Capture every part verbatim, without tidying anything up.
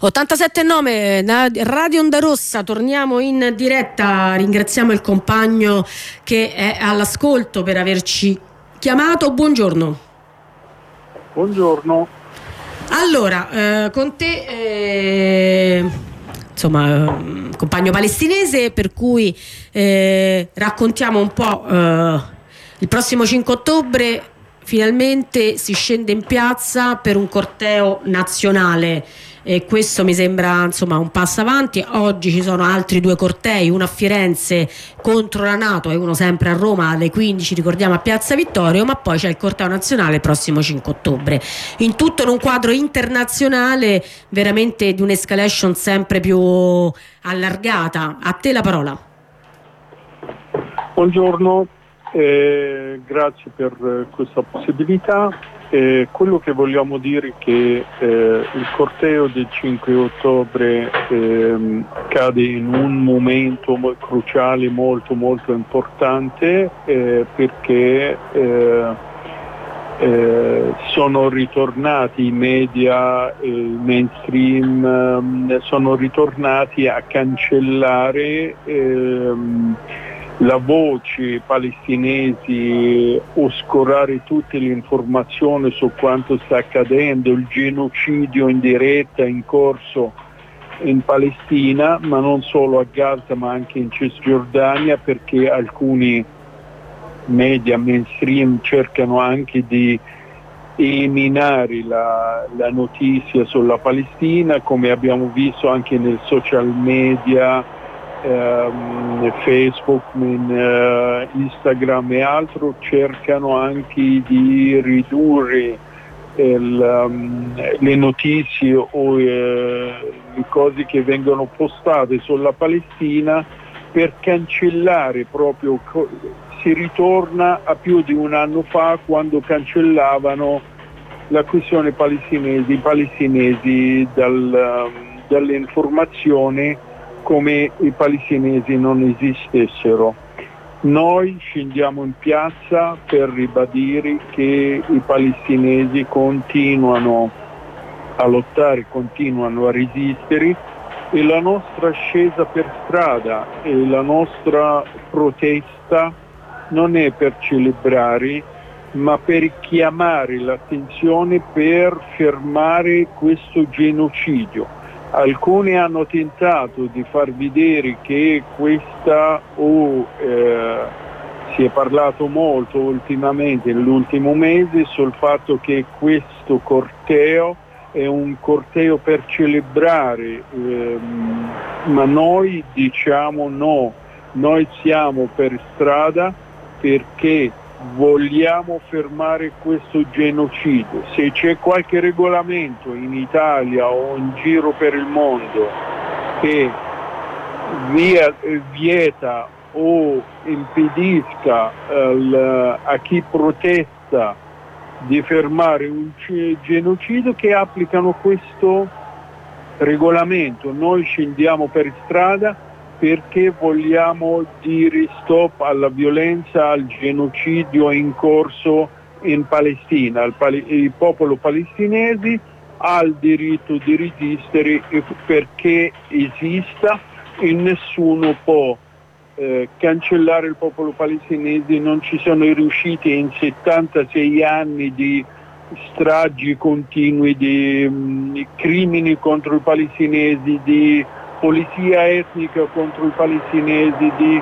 ottantasette e nove Radio Onda Rossa, torniamo in diretta. Ringraziamo il compagno che è all'ascolto per averci chiamato. Buongiorno. Buongiorno. Allora, eh, con te eh, insomma eh, compagno palestinese, per cui eh, raccontiamo un po'. eh, il prossimo cinque ottobre finalmente si scende in piazza per un corteo nazionale, e questo mi sembra insomma un passo avanti. Oggi ci sono altri due cortei, uno a Firenze contro la NATO e uno sempre a Roma alle quindici, ricordiamo, a Piazza Vittorio, ma poi c'è il corteo nazionale il prossimo cinque ottobre, in tutto in un quadro internazionale veramente di un'escalation sempre più allargata. A te la parola. Buongiorno, eh, grazie per eh, questa possibilità. Eh, quello che vogliamo dire è che eh, il corteo del cinque ottobre eh, cade in un momento mo- cruciale, molto molto importante, eh, perché eh, eh, sono ritornati i media, eh, il mainstream, eh, sono ritornati a cancellare eh, la voce palestinesi, oscurare tutte le informazioni su quanto sta accadendo, il genocidio in diretta in corso in Palestina, ma non solo a Gaza ma anche in Cisgiordania, perché alcuni media mainstream cercano anche di eliminare la, la notizia sulla Palestina, come abbiamo visto anche nel social media, Um, Facebook, in, uh, Instagram e altro, cercano anche di ridurre il, um, le notizie o uh, le cose che vengono postate sulla Palestina per cancellare proprio. Co- si ritorna a più di un anno fa, quando cancellavano la questione palestinese, i palestinesi dal, um, dalle informazioni, come i palestinesi non esistessero. Noi scendiamo in piazza per ribadire che i palestinesi continuano a lottare, continuano a resistere, e la nostra scesa per strada e la nostra protesta non è per celebrare, ma per chiamare l'attenzione per fermare questo genocidio. Alcuni hanno tentato di far vedere che questa, o eh, si è parlato molto ultimamente, nell'ultimo mese, sul fatto che questo corteo è un corteo per celebrare, ehm, ma noi diciamo no, noi siamo per strada perché vogliamo fermare questo genocidio. Se c'è qualche regolamento in Italia o in giro per il mondo che via, vieta o impedisca eh, a chi protesta di fermare un genocidio, che applicano questo regolamento. Noi scendiamo per strada perché vogliamo dire stop alla violenza, al genocidio in corso in Palestina. Il, pal- il popolo palestinese ha il diritto di resistere perché esista, e nessuno può eh, cancellare il popolo palestinese. Non ci sono riusciti in settantasei anni di stragi continui, di mh, crimini contro i palestinesi, di polizia etnica contro i palestinesi, di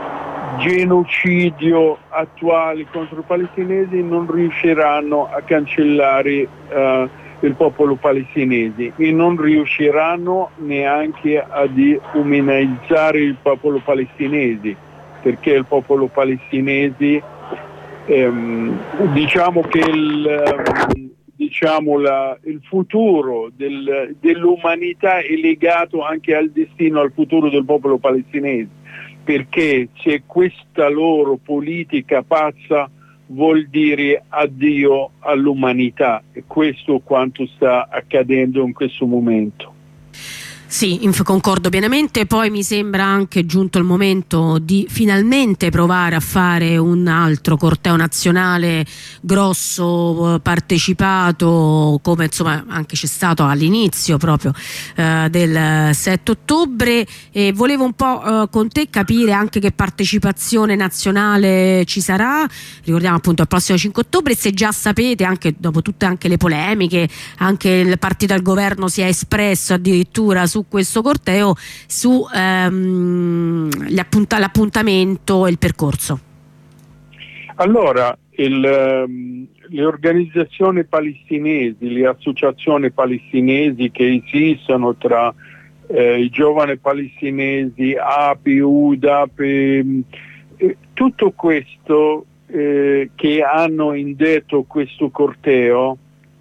genocidio attuale contro i palestinesi. Non riusciranno a cancellare uh, il popolo palestinese, e non riusciranno neanche a deumanizzare il popolo palestinese, perché il popolo palestinese, ehm, diciamo che il diciamo la, il futuro del, dell'umanità è legato anche al destino, al futuro del popolo palestinese, perché se questa loro politica pazza vuol dire addio all'umanità, e questo è quanto sta accadendo in questo momento. Sì, inf- concordo pienamente. Poi mi sembra anche giunto il momento di finalmente provare a fare un altro corteo nazionale grosso, partecipato, come insomma anche c'è stato all'inizio proprio eh, del sette ottobre, e volevo un po' eh, con te capire anche che partecipazione nazionale ci sarà. Ricordiamo appunto il prossimo cinque ottobre, se già sapete, anche dopo tutte anche le polemiche, anche il partito al governo si è espresso addirittura su questo corteo, su ehm, gli appunt- l'appuntamento e il percorso. Allora, il, le organizzazioni palestinesi, le associazioni palestinesi che esistono tra eh, i giovani palestinesi, A P I, U D A P, eh, tutto questo eh, che hanno indetto questo corteo,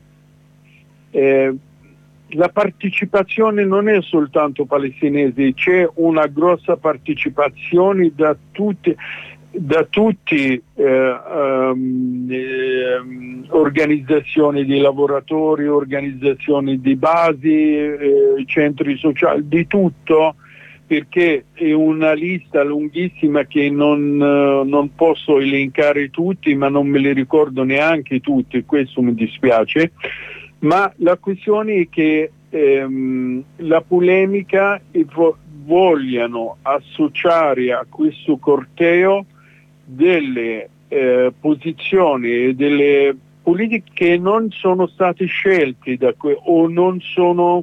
eh, la partecipazione non è soltanto palestinese, c'è una grossa partecipazione da tutti, da tutti eh, um, eh, organizzazioni di lavoratori, organizzazioni di basi, eh, centri sociali, di tutto, perché è una lista lunghissima che non, eh, non posso elencare tutti, ma non me li ricordo neanche tutti, questo mi dispiace. Ma la questione è che ehm, la polemica vo- vogliano associare a questo corteo delle eh, posizioni e delle politiche che non sono state scelte da que- o non sono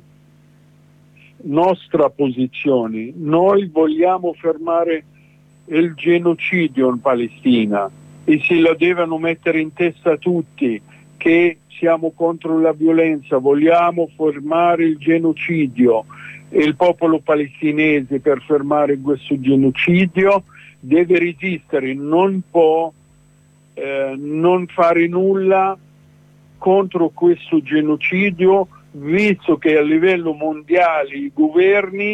nostra posizione. Noi vogliamo fermare il genocidio in Palestina e se la devono mettere in testa tutti che siamo contro la violenza, vogliamo fermare il genocidio e il popolo palestinese per fermare questo genocidio deve resistere, non può eh, non fare nulla contro questo genocidio, visto che a livello mondiale i governi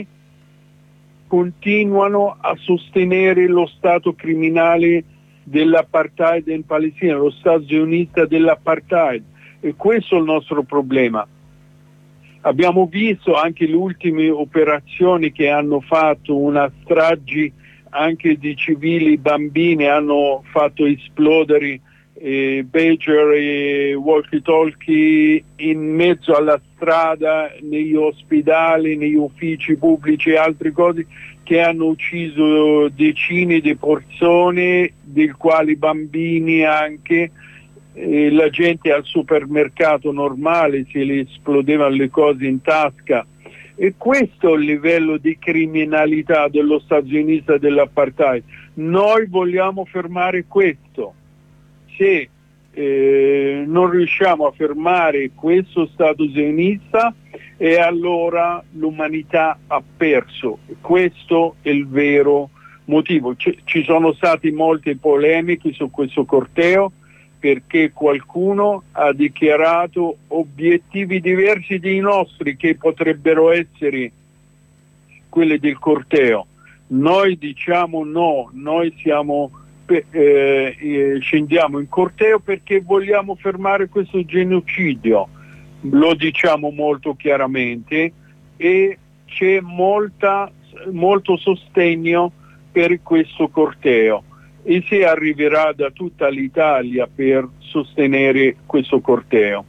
continuano a sostenere lo stato criminale dell'apartheid in Palestina, lo stato sionista dell'apartheid, e questo è il nostro problema. Abbiamo visto anche le ultime operazioni che hanno fatto una strage anche di civili bambini, hanno fatto esplodere eh, pager e walkie-talkie in mezzo alla strada, negli ospedali, negli uffici pubblici e altre cose, che hanno ucciso decine di persone, del quali bambini anche. E la gente al supermercato normale se le esplodevano le cose in tasca, e questo è il livello di criminalità dello Stato sionista dell'apartheid. Noi vogliamo fermare questo. Se eh, non riusciamo a fermare questo Stato sionista, e allora l'umanità ha perso. Questo è il vero motivo. C- ci sono state molte polemiche su questo corteo, perché qualcuno ha dichiarato obiettivi diversi dei nostri che potrebbero essere quelli del corteo. Noi diciamo no, noi siamo, eh, eh, scendiamo in corteo perché vogliamo fermare questo genocidio, lo diciamo molto chiaramente, e c'è molta, molto sostegno per questo corteo. E si arriverà da tutta l'Italia per sostenere questo corteo.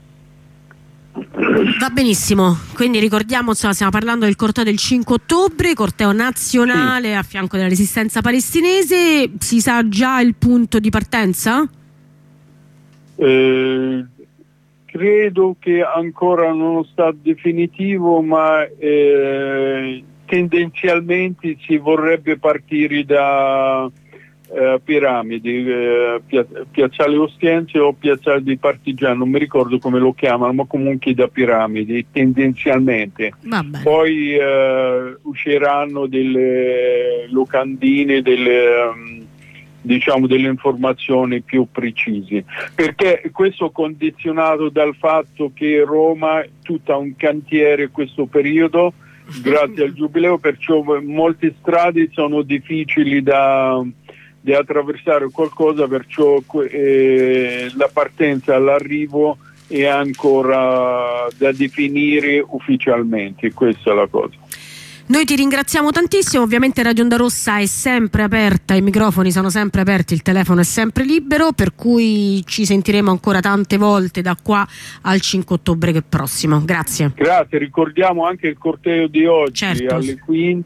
Va benissimo, quindi ricordiamo, insomma, stiamo parlando del corteo del cinque ottobre, corteo nazionale, sì, a fianco della resistenza palestinese. Si sa già il punto di partenza? Eh, credo che ancora non è stato definitivo, ma eh, tendenzialmente si vorrebbe partire da Uh, Piramidi, uh, pia- Piazzale Ostiense o Piazzale dei Partigiani, non mi ricordo come lo chiamano, ma comunque da Piramidi tendenzialmente. Poi uh, usciranno delle locandine, delle, um, diciamo delle informazioni più precise, perché questo è condizionato dal fatto che Roma è tutta un cantiere questo periodo grazie al giubileo, perciò molte strade sono difficili da di attraversare qualcosa, perciò eh, la partenza all'arrivo è ancora da definire ufficialmente, questa è la cosa. Noi ti ringraziamo tantissimo, ovviamente Radio Onda Rossa è sempre aperta, i microfoni sono sempre aperti, il telefono è sempre libero, per cui ci sentiremo ancora tante volte da qua al cinque ottobre che è prossimo. Grazie. Grazie, ricordiamo anche il corteo di oggi, certo, alle quindici.